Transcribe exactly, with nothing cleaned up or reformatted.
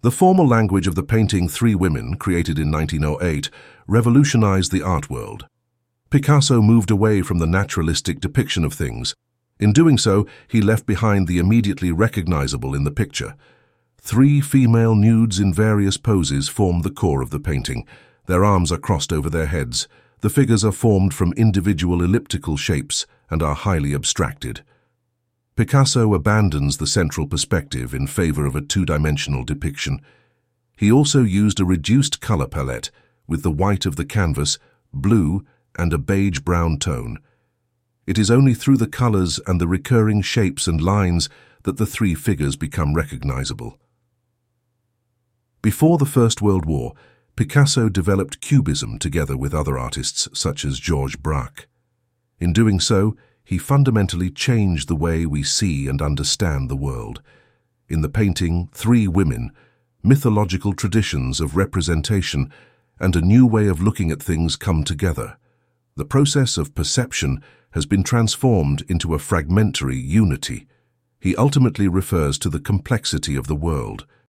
The formal language of the painting Three Women, created in nineteen oh eight, revolutionized the art world. Picasso moved away from the naturalistic depiction of things. In doing so, he left behind the immediately recognizable in the picture. Three female nudes in various poses form the core of the painting. Their arms are crossed over their heads. The figures are formed from individual elliptical shapes and are highly abstracted. Picasso abandons the central perspective in favor of a two-dimensional depiction. He also used a reduced color palette, with the white of the canvas, blue, and a beige-brown tone. It is only through the colors and the recurring shapes and lines that the three figures become recognizable. Before the First World War, Picasso developed Cubism together with other artists such as Georges Braque. In doing so, he fundamentally changed the way we see and understand the world. In the painting Three Women, mythological traditions of representation and a new way of looking at things come together. The process of perception has been transformed into a fragmentary unity. He ultimately refers to the complexity of the world,